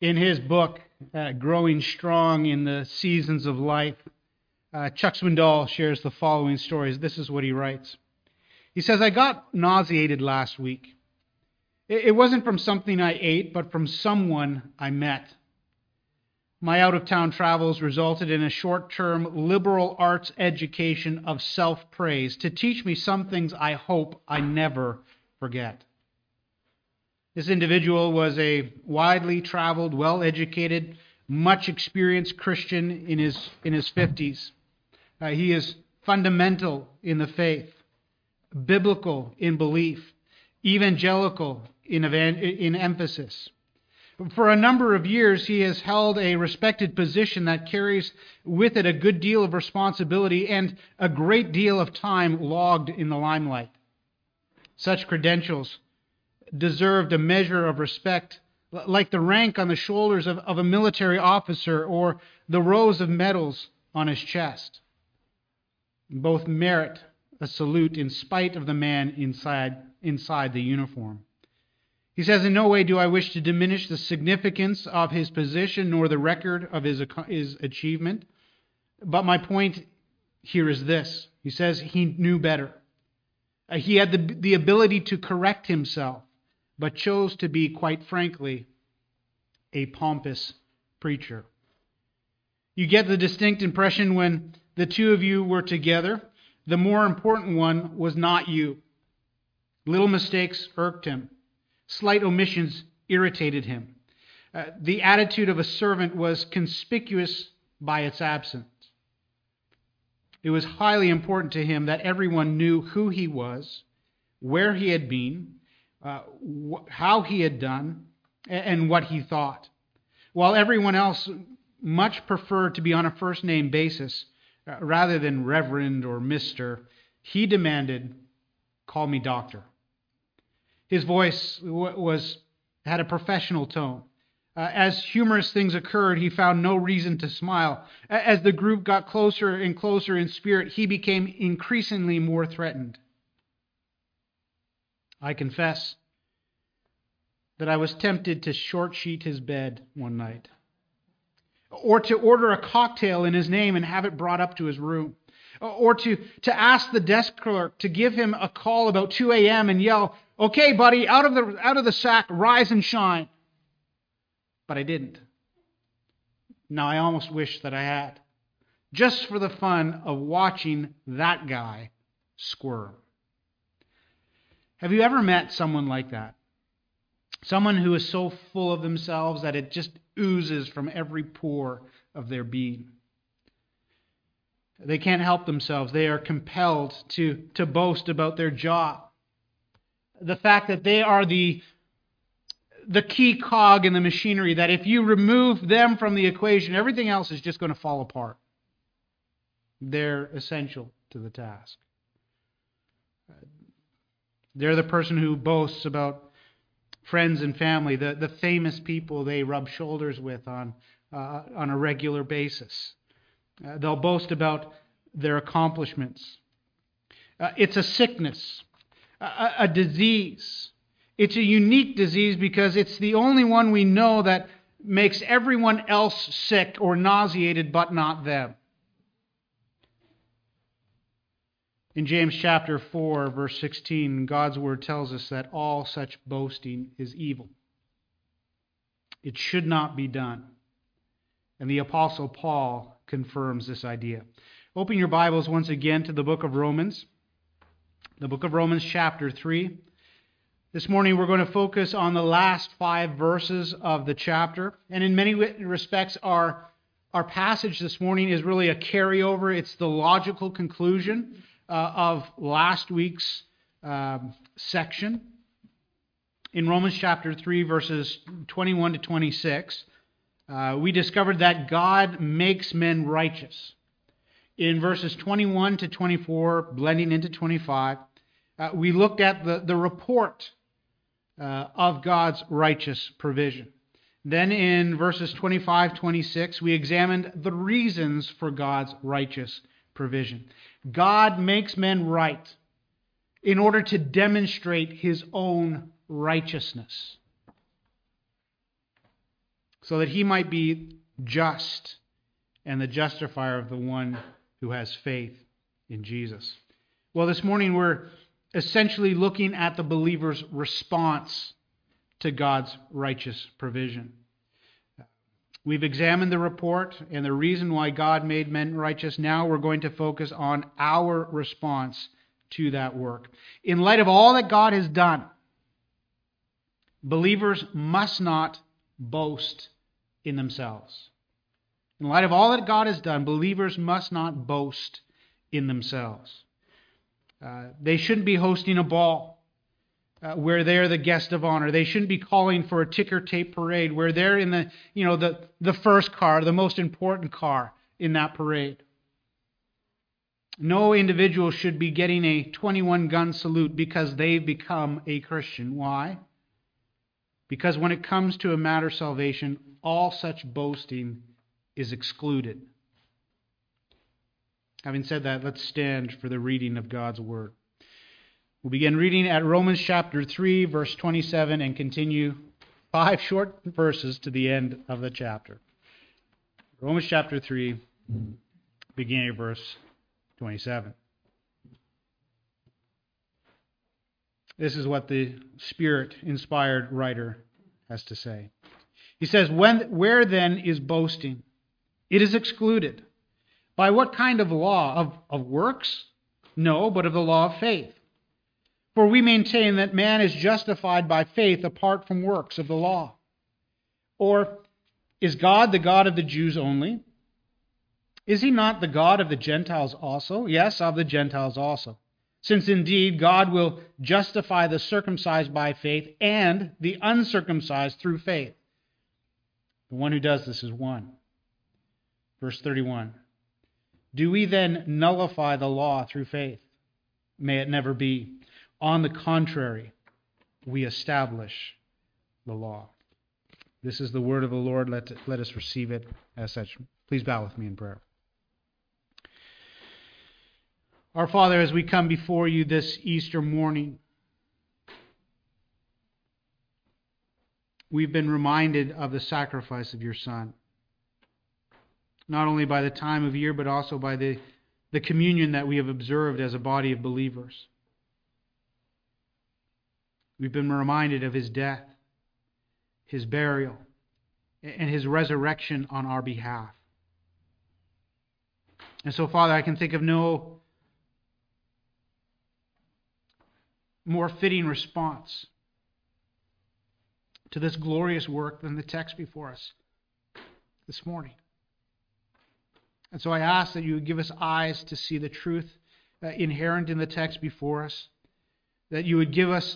In his book, Growing Strong in the Seasons of Life, Chuck Swindoll shares the following stories. This is what he writes. He says, I got nauseated last week. It wasn't from something I ate, but from someone I met. My out-of-town travels resulted in a short-term liberal arts education of self-praise to teach me some things I hope I never forget. This individual was a widely traveled, well-educated, much experienced Christian in his 50s. He is fundamental in the faith, biblical in belief, evangelical in emphasis. For a number of years, he has held a respected position that carries with it a good deal of responsibility and a great deal of time logged in the limelight. Such credentials deserved a measure of respect, like the rank on the shoulders of a military officer or the rows of medals on his chest. Both merit a salute in spite of the man inside the uniform. He says, in no way do I wish to diminish the significance of his position nor the record of his achievement. But my point here is this. He says he knew better. He had the ability to correct himself, but chose to be, quite frankly, a pompous preacher. You get the distinct impression when the two of you were together, the more important one was not you. Little mistakes irked him. Slight omissions irritated him. The attitude of a servant was conspicuous by its absence. It was highly important to him that everyone knew who he was, where he had been, how he had done, and what he thought. While everyone else much preferred to be on a first-name basis, rather than Reverend or Mr., he demanded, call me Doctor. His voice had a professional tone. As humorous things occurred, he found no reason to smile. As the group got closer and closer in spirit, he became increasingly more threatened. I confess that I was tempted to short-sheet his bed one night, or to order a cocktail in his name and have it brought up to his room, or to ask the desk clerk to give him a call about 2 a.m. and yell, okay, buddy, out of the sack, rise and shine. But I didn't. Now, I almost wish that I had, just for the fun of watching that guy squirm. Have you ever met someone like that? Someone who is so full of themselves that it just oozes from every pore of their being. They can't help themselves. They are compelled to boast about their job. The fact that they are the key cog in the machinery, that if you remove them from the equation, everything else is just going to fall apart. They're essential to the task. They're the person who boasts about friends and family, the famous people they rub shoulders with on a regular basis. They'll boast about their accomplishments. It's a sickness, a disease. It's a unique disease because it's the only one we know that makes everyone else sick or nauseated, but not them. In James chapter 4, verse 16, God's word tells us that all such boasting is evil. It should not be done. And the Apostle Paul confirms this idea. Open your Bibles once again to the book of Romans. The book of Romans chapter 3. This morning we're going to focus on the last 5 verses of the chapter. And in many respects, our passage this morning is really a carryover. It's the logical conclusion of last week's section. In Romans chapter 3, verses 21 to 26, we discovered that God makes men righteous. In verses 21 to 24, blending into 25, we looked at the report of God's righteous provision. Then in verses 25-26, we examined the reasons for God's righteous provision. God makes men right in order to demonstrate his own righteousness. so that he might be just and the justifier of the one who has faith in Jesus. Well, this morning we're essentially looking at the believer's response to God's righteous provision. We've examined the report and the reason why God made men righteous. Now we're going to focus on our response to that work. In light of all that God has done, believers must not boast in themselves. In light of all that God has done, believers must not boast in themselves. They shouldn't be hosting a ball where they're the guest of honor. They shouldn't be calling for a ticker tape parade where they're in the first car, the most important car in that parade. No individual should be getting a 21-gun salute because they've become a Christian. Why? Because when it comes to a matter of salvation, all such boasting is excluded. Having said that, let's stand for the reading of God's Word. We'll begin reading at Romans chapter 3, verse 27, and continue 5 short verses to the end of the chapter. Romans chapter 3, beginning at verse 27. This is what the Spirit-inspired writer has to say. He says, Where then is boasting? It is excluded. By what kind of law? Of works? No, but of the law of faith. For we maintain that man is justified by faith apart from works of the law. Or is God the God of the Jews only? Is he not the God of the Gentiles also? Yes, of the Gentiles also. Since indeed God will justify the circumcised by faith and the uncircumcised through faith. The one who does this is one. Verse 31. Do we then nullify the law through faith? May it never be. On the contrary, we establish the law. This is the word of the Lord. Let us receive it as such. Please bow with me in prayer. Our Father, as we come before you this Easter morning, we've been reminded of the sacrifice of your Son. Not only by the time of year, but also by the communion that we have observed as a body of believers. We've been reminded of his death, his burial, and his resurrection on our behalf. And so, Father, I can think of no more fitting response to this glorious work than the text before us this morning. And so I ask that you would give us eyes to see the truth inherent in the text before us, that you would give us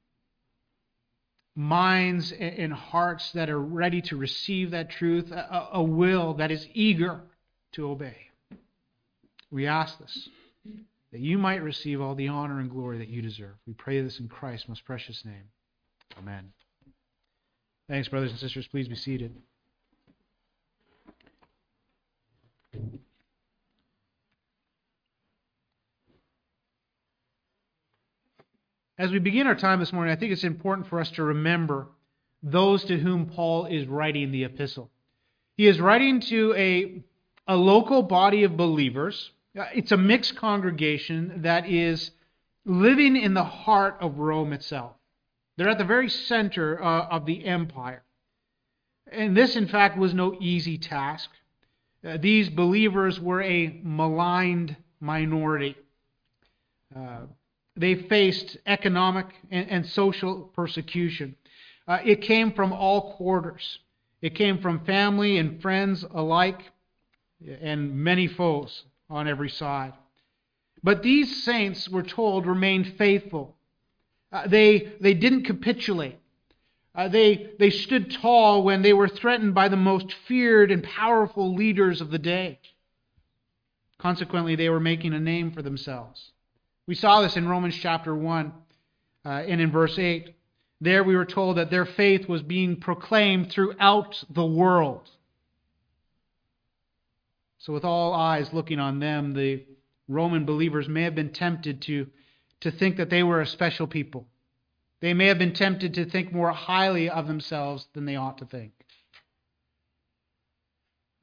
minds and hearts that are ready to receive that truth, a will that is eager to obey. We ask this, that you might receive all the honor and glory that you deserve. We pray this in Christ's most precious name. Amen. Thanks, brothers and sisters. Please be seated. As we begin our time this morning, I think it's important for us to remember those to whom Paul is writing the epistle. He is writing to a local body of believers. It's a mixed congregation that is living in the heart of Rome itself. They're at the very center of the empire. And this, in fact, was no easy task. These believers were a maligned minority. They faced economic and social persecution. It came from all quarters. It came from family and friends alike, and many foes on every side. But these saints, we're told, remained faithful. They didn't capitulate. They stood tall when they were threatened by the most feared and powerful leaders of the day. Consequently, they were making a name for themselves. We saw this in Romans chapter 1 and in verse 8. There we were told that their faith was being proclaimed throughout the world. So with all eyes looking on them, the Roman believers may have been tempted to think that they were a special people. They may have been tempted to think more highly of themselves than they ought to think.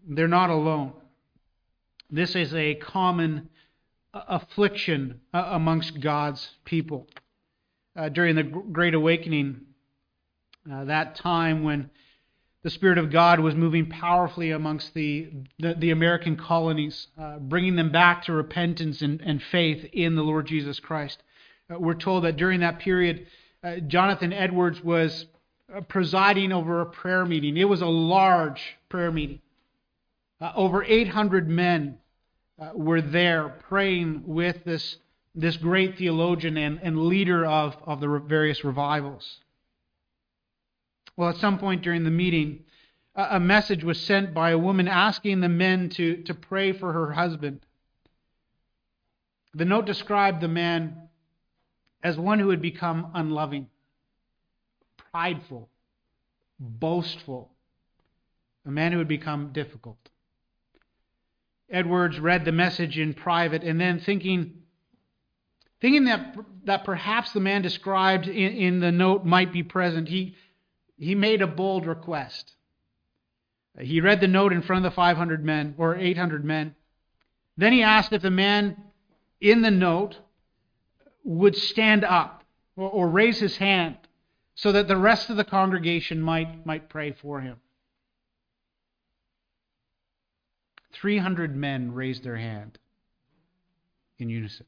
they're not alone. This is a common affliction amongst God's people. During the Great Awakening, that time when the Spirit of God was moving powerfully amongst the American colonies, bringing them back to repentance and faith in the Lord Jesus Christ. We're told that during that period, Jonathan Edwards was presiding over a prayer meeting. It was a large prayer meeting. Over 800 men were there praying with this great theologian and leader of the various revivals. Well, at some point during the meeting, a message was sent by a woman asking the men to pray for her husband. The note described the man as one who had become unloving, prideful, boastful, a man who had become difficult. Edwards read the message in private, and then thinking that perhaps the man described in the note might be present, he made a bold request. He read the note in front of the 500 men, or 800 men. Then he asked if the man in the note would stand up or raise his hand so that the rest of the congregation might pray for him. 300 men raised their hand in unison.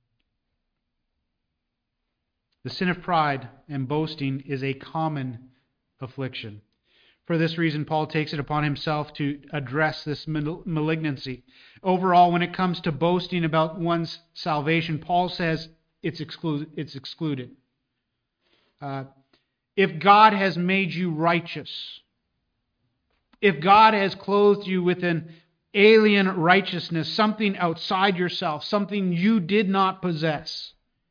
The sin of pride and boasting is a common affliction. For this reason, Paul takes it upon himself to address this malignancy. Overall, when it comes to boasting about one's salvation, Paul says it's excluded. If God has made you righteous, if God has clothed you with an alien righteousness, something outside yourself, something you did not possess,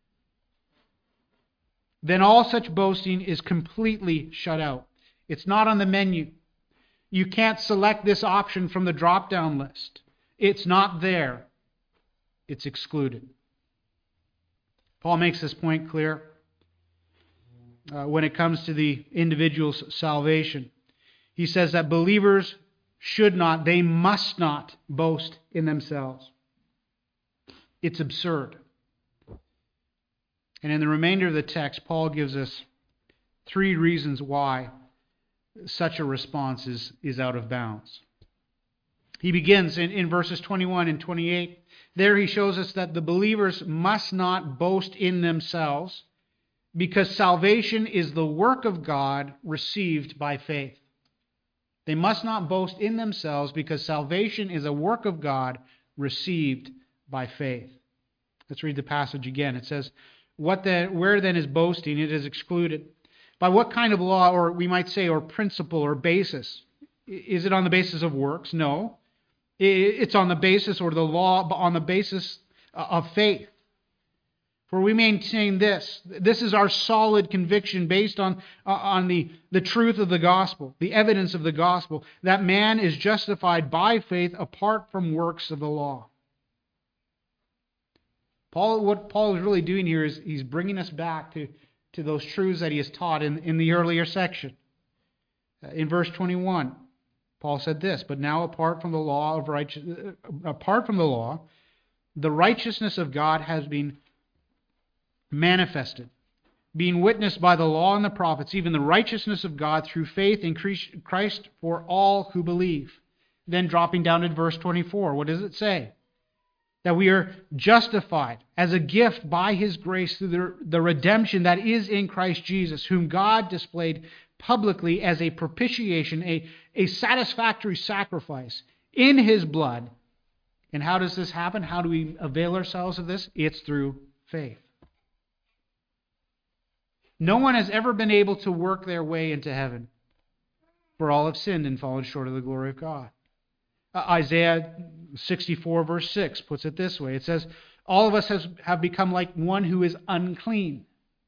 then all such boasting is completely shut out. It's not on the menu. You can't select this option from the drop-down list. It's not there. It's excluded. Paul makes this point clear when it comes to the individual's salvation. He says that believers should not, they must not boast in themselves. It's absurd. And in the remainder of the text, Paul gives us 3 reasons why such a response is out of bounds. He begins in verses 21 and 28. There he shows us that the believers must not boast in themselves because salvation is the work of God received by faith. They must not boast in themselves because salvation is a work of God received by faith. Let's read the passage again. It says, where then is boasting? It is excluded. By what kind of law, or we might say, or principle, or basis? Is it on the basis of works? No. It's on the basis, or the law, on the basis of faith. For we maintain this. This is our solid conviction based on the truth of the gospel, the evidence of the gospel, that man is justified by faith apart from works of the law. What Paul is really doing here is he's bringing us back to those truths that he has taught in the earlier section. In verse 21, Paul said this, but now apart from the law, the righteousness of God has been manifested, being witnessed by the law and the prophets, even the righteousness of God through faith in Christ for all who believe. Then dropping down to verse 24, what does it say? That we are justified as a gift by His grace through the redemption that is in Christ Jesus, whom God displayed publicly as a propitiation, a satisfactory sacrifice in His blood. And how does this happen? How do we avail ourselves of this? It's through faith. No one has ever been able to work their way into heaven, for all have sinned and fallen short of the glory of God. Isaiah 64 verse 6 puts it this way. It says, all of us have become like one who is unclean.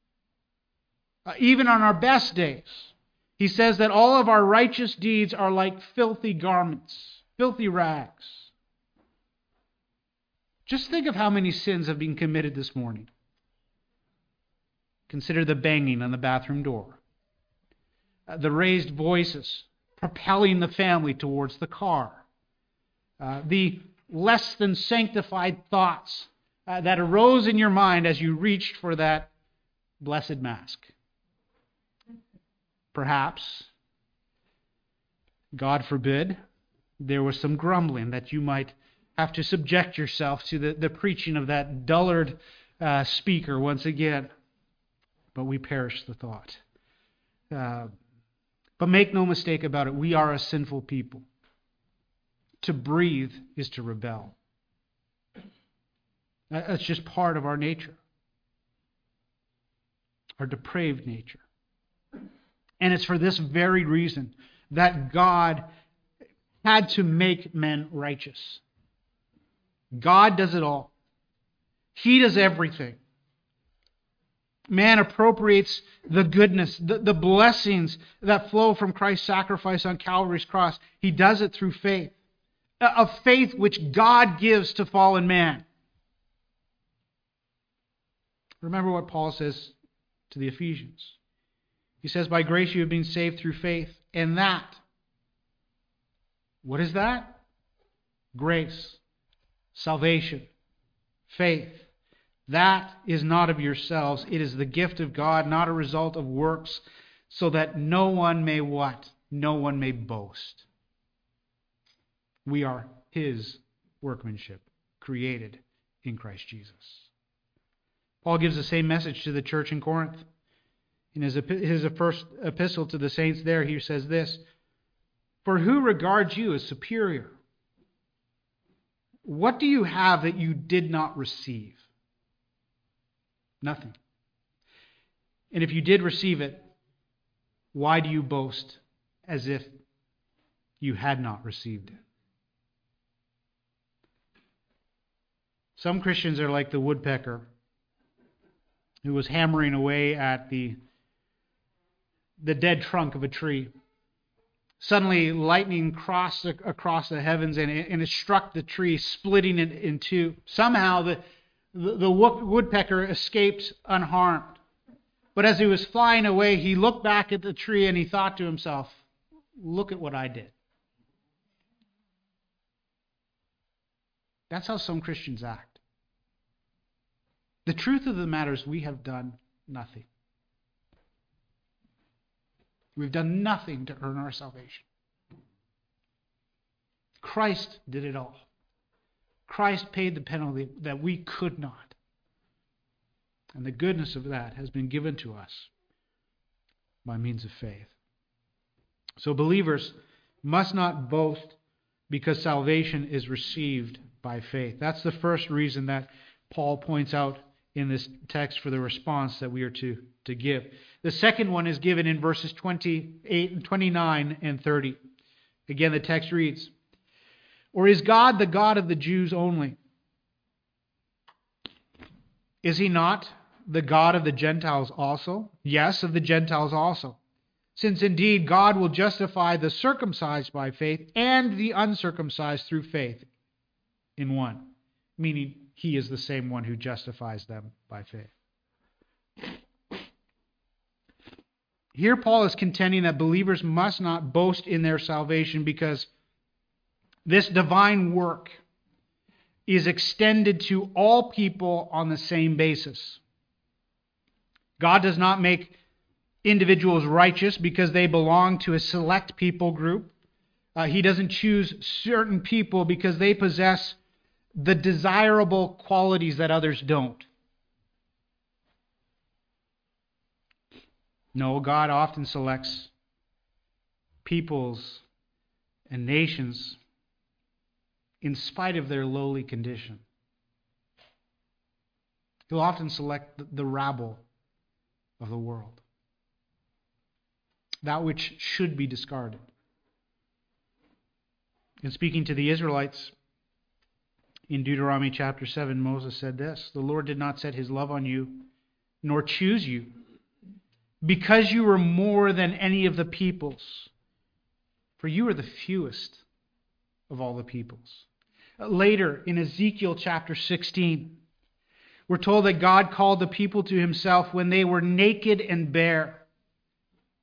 Even on our best days, he says that all of our righteous deeds are like filthy garments, filthy rags. Just think of how many sins have been committed this morning. Consider the banging on the bathroom door, the raised voices propelling the family towards the car, the less than sanctified thoughts that arose in your mind as you reached for that blessed mask. Perhaps, God forbid, there was some grumbling that you might have to subject yourself to the preaching of that dullard speaker once again. But we perish the thought. But make no mistake about it, we are a sinful people. To breathe is to rebel. That's just part of our nature, our depraved nature. And it's for this very reason that God had to make men righteous. God does it all. He does everything. Man appropriates the goodness, the blessings that flow from Christ's sacrifice on Calvary's cross. He does it through faith. A faith which God gives to fallen man. Remember what Paul says to the Ephesians. He says, by grace you have been saved through faith, and that. What is that? Grace, salvation, faith. That is not of yourselves. It is the gift of God, not a result of works, so that no one may what? No one may boast. We are His workmanship, created in Christ Jesus. Paul gives the same message to the church in Corinth. In his first epistle to the saints there, he says this, for who regards you as superior? What do you have that you did not receive? Nothing. And if you did receive it, why do you boast as if you had not received it? Some Christians are like the woodpecker who was hammering away at the dead trunk of a tree. Suddenly, lightning crossed across the heavens and it struck the tree, splitting it in two. Somehow, the woodpecker escaped unharmed. But as he was flying away, he looked back at the tree and he thought to himself, look at what I did. That's how some Christians act. The truth of the matter is we have done nothing. We've done nothing to earn our salvation. Christ did it all. Christ paid the penalty that we could not. And the goodness of that has been given to us by means of faith. So believers must not boast because salvation is received by faith. That's the first reason that Paul points out in this text for the response that we are to give. The second one is given in verses 29 and 30. Again, the text reads, or is God the God of the Jews only? Is He not the God of the Gentiles also? Yes, of the Gentiles also. Since indeed God will justify the circumcised by faith and the uncircumcised through faith in one. Meaning He is the same one who justifies them by faith. Here Paul is contending that believers must not boast in their salvation because this divine work is extended to all people on the same basis. God does not make individuals righteous because they belong to a select people group. He doesn't choose certain people because they possess the desirable qualities that others don't. No, God often selects peoples and nations in spite of their lowly condition. He'll often select the rabble of the world, that which should be discarded. In speaking to the Israelites in Deuteronomy chapter 7, Moses said this, the Lord did not set His love on you, nor choose you, because you were more than any of the peoples, for you are the fewest of all the peoples. Later, in Ezekiel chapter 16, we're told that God called the people to Himself when they were naked and bare.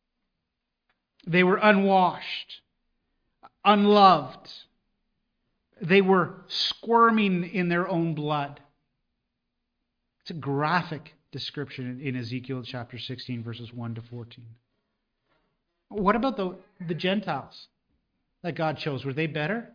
They were unwashed, unloved, They were squirming in their own blood. It's a graphic description in Ezekiel chapter 16, verses 1 to 14. What about the Gentiles that God chose? Were they better?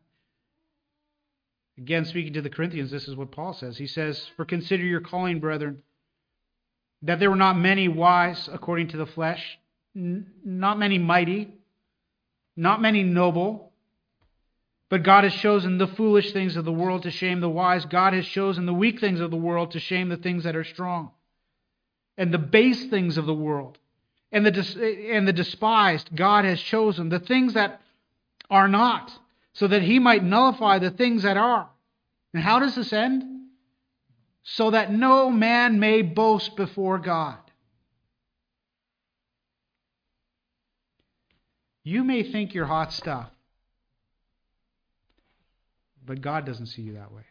Again, speaking to the Corinthians, this is what Paul says. He says, "For consider your calling, brethren, that there were not many wise according to the flesh, not many mighty, not many noble, but God has chosen the foolish things of the world to shame the wise. God has chosen the weak things of the world to shame the things that are strong, and the base things of the world, and the despised God has chosen, the things that are not, so that he might nullify the things that are." And how does this end? "So that no man may boast before God." You may think you're hot stuff, but God doesn't see you that way.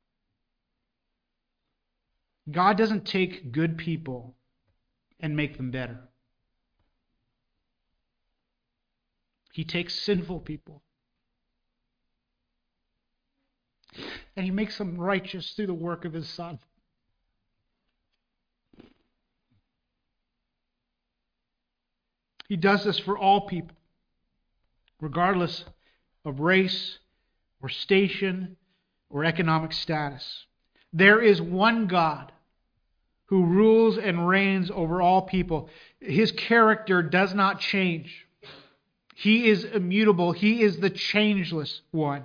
God doesn't take good people and make them better. He takes sinful people and he makes them righteous through the work of his Son. He does this for all people, regardless of race or station or economic status. There is one God who rules and reigns over all people. His character does not change. He is immutable. He is the changeless one.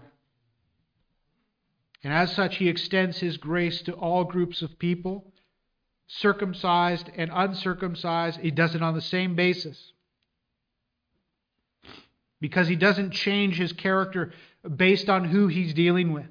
And as such, he extends his grace to all groups of people, circumcised and uncircumcised. He does it on the same basis, because he doesn't change his character based on who he's dealing with.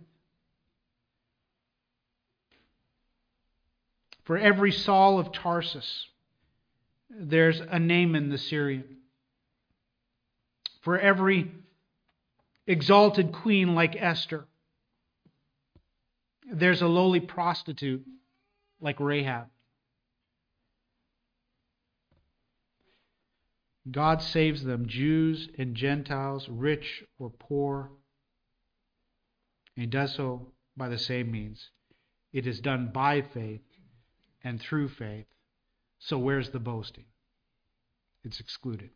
For every Saul of Tarsus, there's a Naaman the Syrian. For every exalted queen like Esther, there's a lowly prostitute like Rahab. God saves them, Jews and Gentiles, rich or poor. And he does so by the same means. It is done by faith and through faith. So where's the boasting? It's excluded.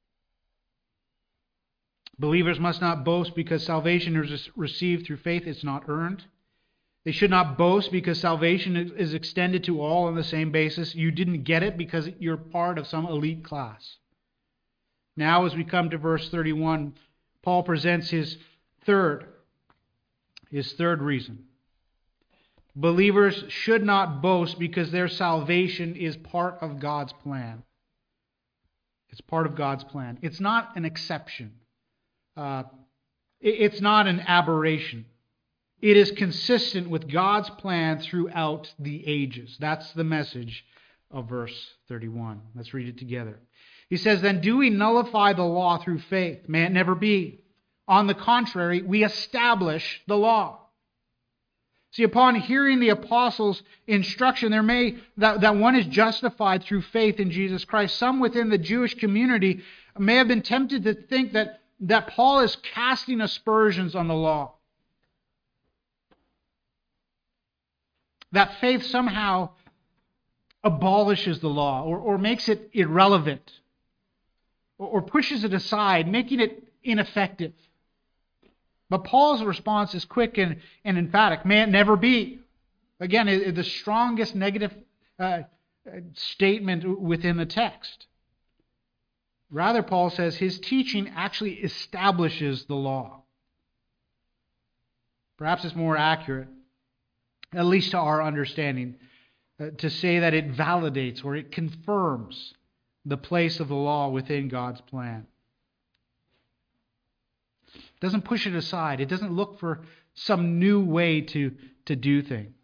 Believers must not boast because salvation is received through faith. It's not earned. They should not boast because salvation is extended to all on the same basis. You didn't get it because you're part of some elite class. Now, as we come to verse 31, Paul presents his third reason. Believers should not boast because their salvation is part of God's plan. It's part of God's plan. It's not an exception. It's not an aberration. It is consistent with God's plan throughout the ages. That's the message of verse 31. Let's read it together. He says, "Then do we nullify the law through faith? May it never be. On the contrary, we establish the law." See, upon hearing the apostles' instruction, that one is justified through faith in Jesus Christ. Some within the Jewish community may have been tempted to think that Paul is casting aspersions on the law. That faith somehow abolishes the law or makes it irrelevant or pushes it aside, making it ineffective. But Paul's response is quick and emphatic. May it never be. Again, the strongest negative statement within the text. Rather, Paul says his teaching actually establishes the law. Perhaps it's more accurate, at least to our understanding, to say that it validates or it confirms the place of the law within God's plan. It doesn't push it aside. It doesn't look for some new way to do things.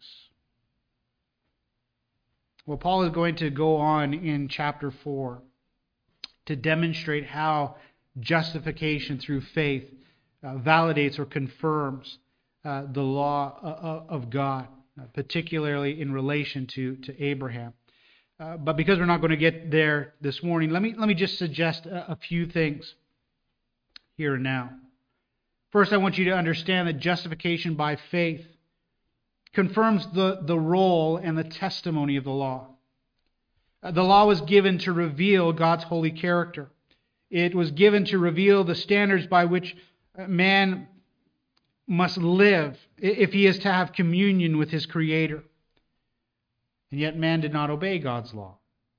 Well, Paul is going to go on in chapter 4 to demonstrate how justification through faith validates or confirms the law of God, particularly in relation to Abraham. But because we're not going to get there this morning, let me just suggest a few things here and now. First, I want you to understand that justification by faith confirms the role and the testimony of the law. The law was given to reveal God's holy character. It was given to reveal the standards by which man must live if he is to have communion with his Creator. And yet man did not obey God's law.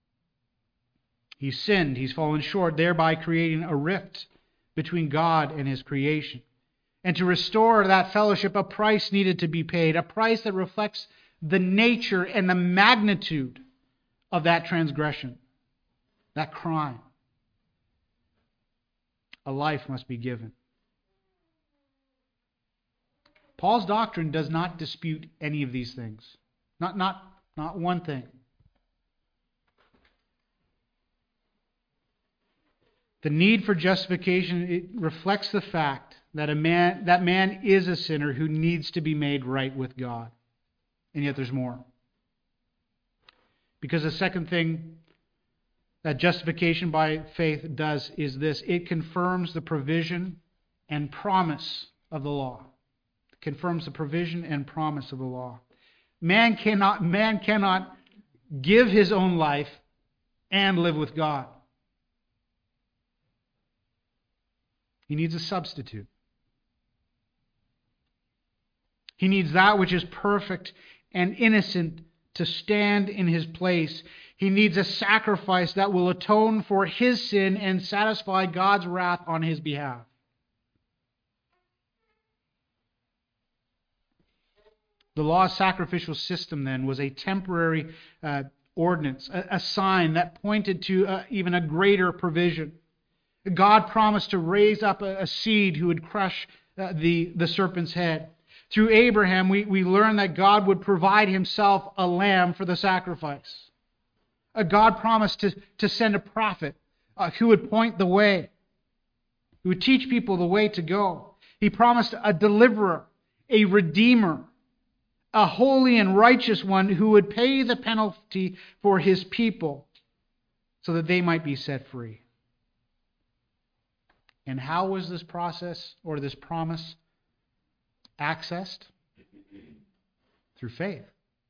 He sinned. He's fallen short, thereby creating a rift between God and his creation. And to restore that fellowship, a price needed to be paid, a price that reflects the nature and the magnitude of that transgression, that crime. A life must be given. Paul's doctrine does not dispute any of these things. Not one thing. The need for justification, it reflects the fact that man is a sinner who needs to be made right with God. And yet there's more. Because the second thing that justification by faith does is this: it confirms the provision and promise of the law. It confirms the provision and promise of the law. Man cannot give his own life and live with God. He needs a substitute. He needs that which is perfect and innocent to stand in his place. He needs a sacrifice that will atone for his sin and satisfy God's wrath on his behalf. The law's sacrificial system, then, was a temporary ordinance, a sign that pointed to even a greater provision. God promised to raise up a seed who would crush the serpent's head. Through Abraham, we learn that God would provide himself a lamb for the sacrifice. God promised to send a prophet who would point the way, who would teach people the way to go. He promised a deliverer, a redeemer, a holy and righteous one who would pay the penalty for his people so that they might be set free. And how was this process or this promise accessed? Through faith.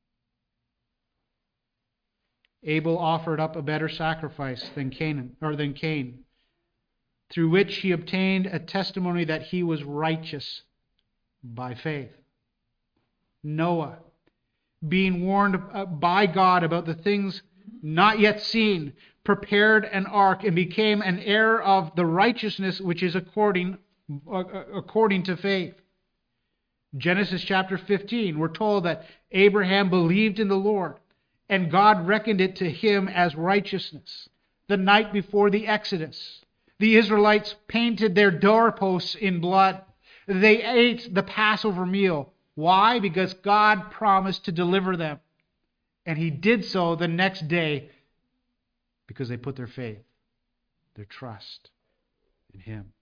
Abel offered up a better sacrifice than Cain, through which he obtained a testimony that he was righteous by faith. Noah, being warned by God about the things not yet seen, prepared an ark and became an heir of the righteousness which is according to faith. Genesis chapter 15, we're told that Abraham believed in the Lord, and God reckoned it to him as righteousness. The night before the Exodus, the Israelites painted their doorposts in blood. They ate the Passover meal. Why? Because God promised to deliver them. And he did so the next day because they put their faith, their trust in him.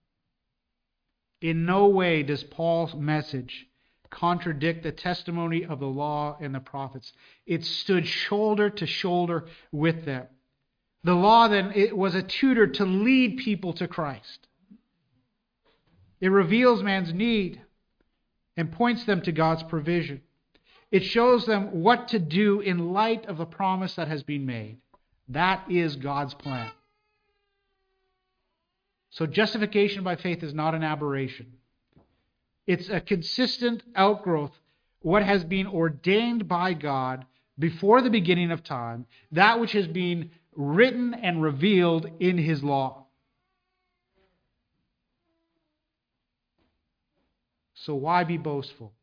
In no way does Paul's message contradict the testimony of the law and the prophets. It stood shoulder to shoulder with them. The law then, it was a tutor to lead people to Christ. It reveals man's need and points them to God's provision. It shows them what to do in light of the promise that has been made. That is God's plan. So justification by faith is not an aberration. It's a consistent outgrowth, what has been ordained by God before the beginning of time, that which has been written and revealed in his law. So why be boastful?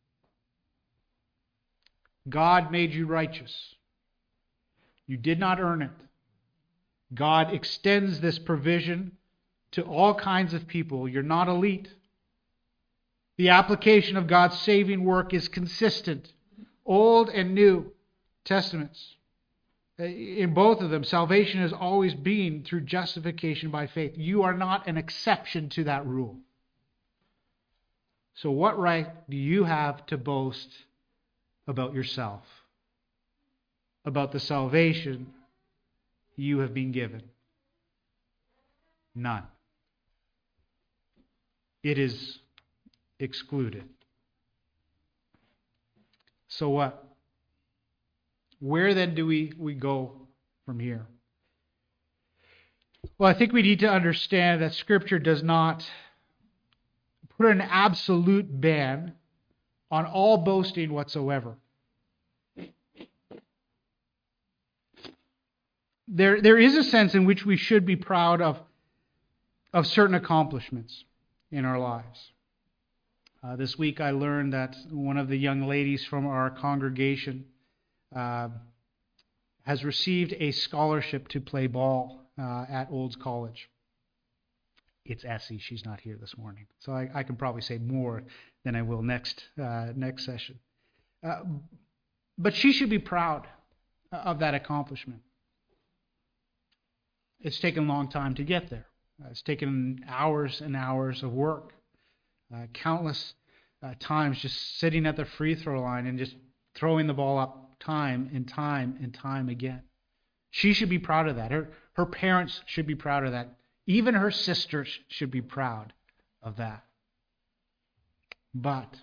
God made you righteous. You did not earn it. God extends this provision to all kinds of people. You're not elite. The application of God's saving work is consistent. Old and New Testaments. In both of them, salvation has always been through justification by faith. You are not an exception to that rule. So what right do you have to boast about yourself? About the salvation you have been given? None. It is excluded. So what? Where then do we go from here? Well, I think we need to understand that Scripture does not put an absolute ban on all boasting whatsoever. There is a sense in which we should be proud of certain accomplishments in our lives. This week I learned that one of the young ladies from our congregation has received a scholarship to play ball at Olds College. It's Essie. She's not here this morning. So I can probably say more than I will next session. But she should be proud of that accomplishment. It's taken a long time to get there. It's taken hours and hours of work. Countless times just sitting at the free throw line and just throwing the ball up time and time and time again. She should be proud of that. Her parents should be proud of that. Even her sisters should be proud of that. But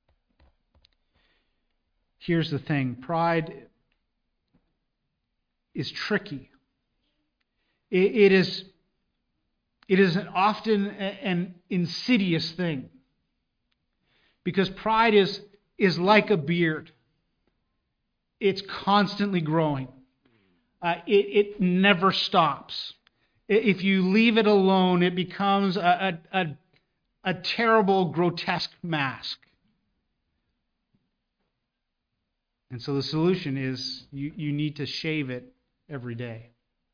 here's the thing. Pride is tricky. It is often an insidious thing. Because pride is like a beard. It's constantly growing. It never stops. If you leave it alone, it becomes a terrible, grotesque mask. And so the solution is you need to shave it every day.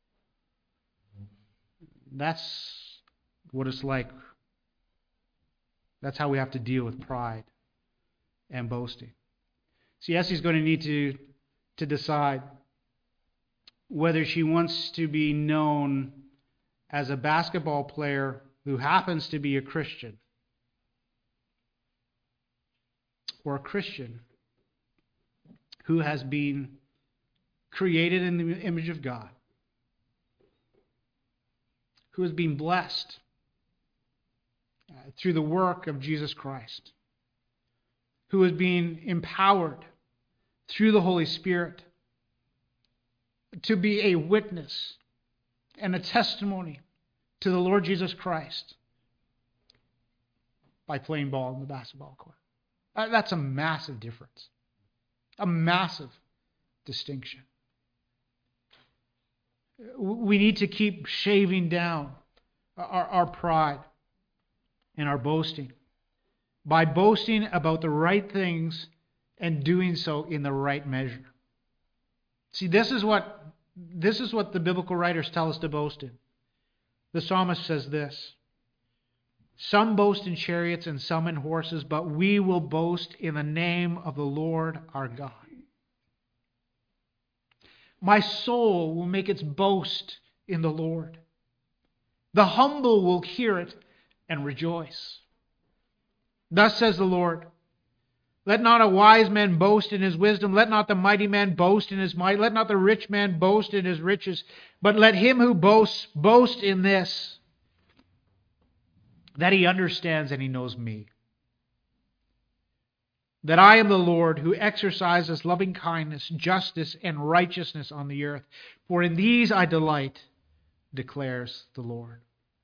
That's what it's like. That's how we have to deal with pride and boasting. See, Essie's going to need to decide whether she wants to be known as a basketball player who happens to be a Christian, or a Christian who has been created in the image of God, who has been blessed through the work of Jesus Christ, who is being empowered through the Holy Spirit to be a witness and a testimony to the Lord Jesus Christ by playing ball in the basketball court. That's a massive difference, a massive distinction. We need to keep shaving down our pride and our boasting by boasting about the right things and doing so in the right measure. See, this is what the biblical writers tell us to boast in. The psalmist says this: "Some boast in chariots and some in horses, but we will boast in the name of the Lord our God. My soul will make its boast in the Lord. The humble will hear it and rejoice. Thus says the Lord, let not a wise man boast in his wisdom, let not the mighty man boast in his might, let not the rich man boast in his riches, but let him who boasts boast in this, that he understands and he knows me. That I am the Lord who exercises loving kindness, justice, and righteousness on the earth. For in these I delight, declares the Lord."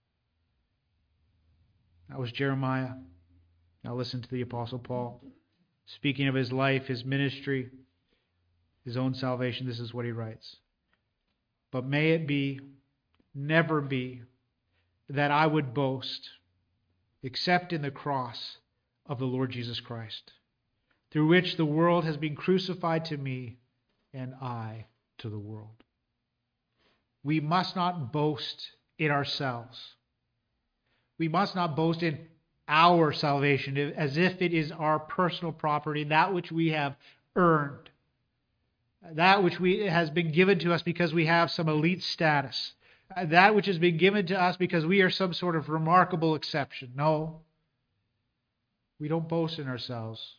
That was Jeremiah. Now listen to the Apostle Paul. Speaking of his life, his ministry, his own salvation, this is what he writes: "But may it be, never be, that I would boast, except in the cross of the Lord Jesus Christ, through which the world has been crucified to me, and I to the world." We must not boast in ourselves. We must not boast in our salvation as if it is our personal property, that which we have earned, that which has been given to us because we have some elite status, that which has been given to us because we are some sort of remarkable exception. No, we don't boast in ourselves.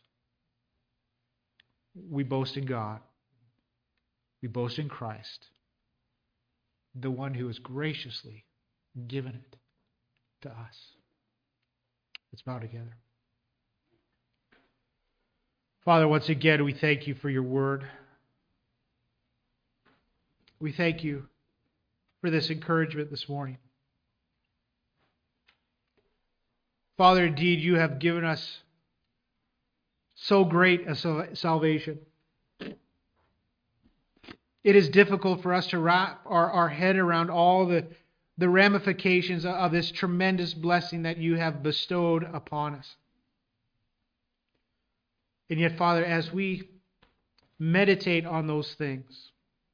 We boast in God. We boast in Christ, the one who has graciously given it to us. Let's bow together. Father, once again, we thank you for your word. We thank you for this encouragement this morning. Father, indeed, you have given us so great a salvation. It is difficult for us to wrap our head around all the ramifications of this tremendous blessing that you have bestowed upon us. And yet, Father, as we meditate on those things,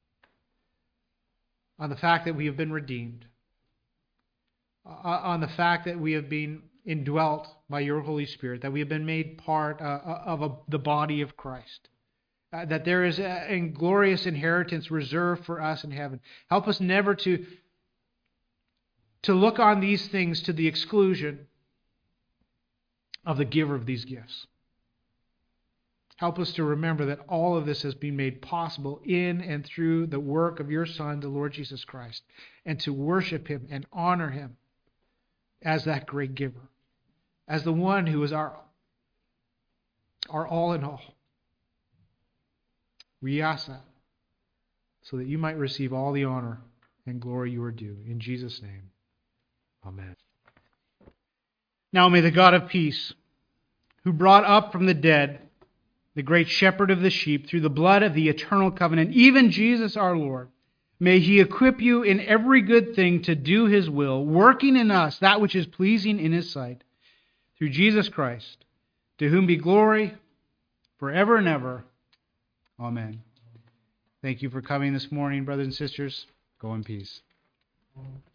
on the fact that we have been redeemed, on the fact that we have been indwelt by your Holy Spirit, that we have been made part of the body of Christ, that there is a glorious inheritance reserved for us in heaven. Help us never to look on these things to the exclusion of the giver of these gifts. Help us to remember that all of this has been made possible in and through the work of your Son, the Lord Jesus Christ, and to worship him and honor him as that great giver, as the one who is our all in all. We ask that so that you might receive all the honor and glory you are due. In Jesus' name, amen. Now may the God of peace, who brought up from the dead the great shepherd of the sheep through the blood of the eternal covenant, even Jesus our Lord, may he equip you in every good thing to do his will, working in us that which is pleasing in his sight, through Jesus Christ, to whom be glory forever and ever. Amen. Thank you for coming this morning, brothers and sisters. Go in peace.